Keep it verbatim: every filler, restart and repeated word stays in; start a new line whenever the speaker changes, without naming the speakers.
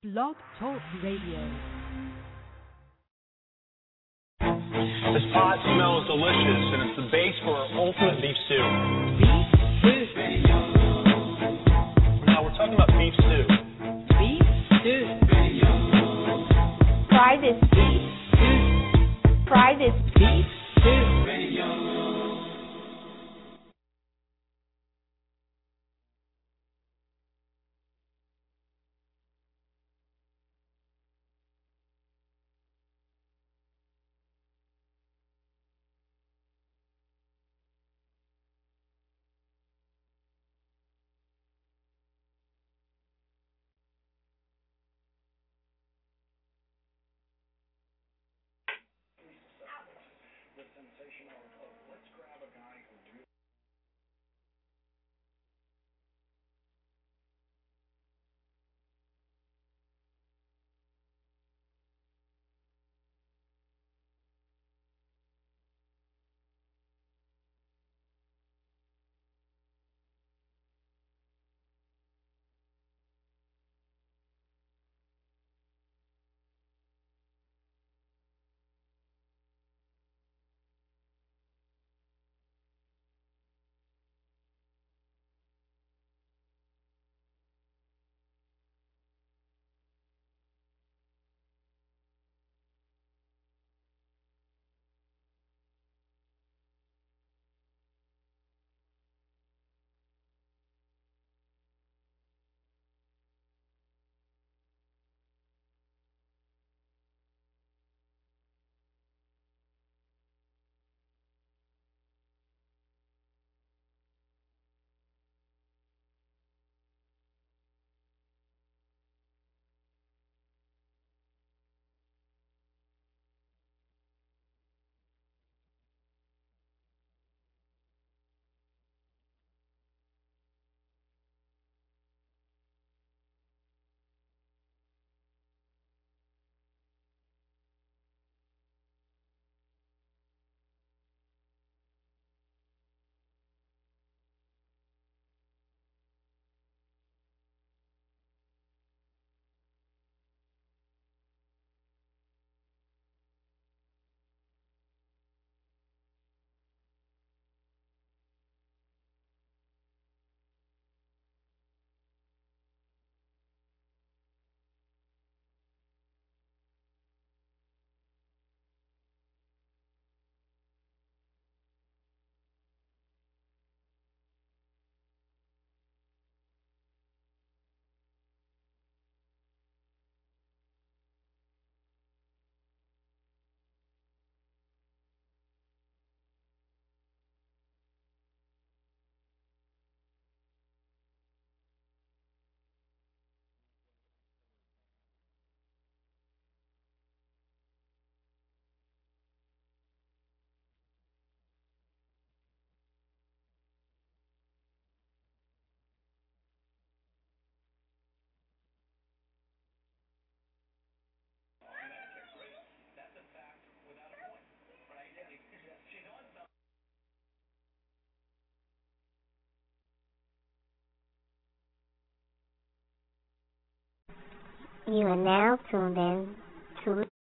Blog Talk Radio.
This pot smells delicious, and it's the base for our ultimate beef stew.
Beef stew.
Now we're talking about beef stew.
Beef stew.
Try this beef stew. Try this beef stew. You are now tuned in to